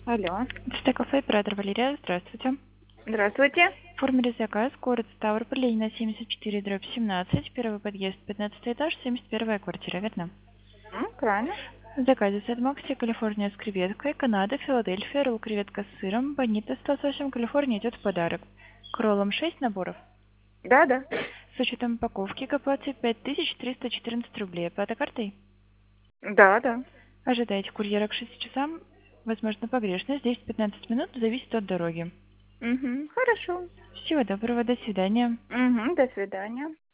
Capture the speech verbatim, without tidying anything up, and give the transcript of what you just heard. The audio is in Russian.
Алло. Это кафе «Оператор» Валерия. Здравствуйте. Здравствуйте. Оформили заказ. Город Ставрополь, Ленина, семьдесят четыре, дробь семнадцать. Первый подъезд, пятнадцатый этаж, семьдесят первая квартира. Верно? М, правильно. В заказе сет Макси, Калифорния с креветкой, Канада, Филадельфия, ролл креветка с сыром, Бонита с лососем, Калифорния идет в подарок. К роллам шесть наборов. Да, да. С учетом упаковки к оплате пять тысяч триста четырнадцать рублей. Оплата картой? Да, да. Ожидайте курьера к шести часам. Возможно, погрешность. десять-пятнадцать минут. Зависит от дороги. Угу. Хорошо. Всего доброго. До свидания. Угу. До свидания.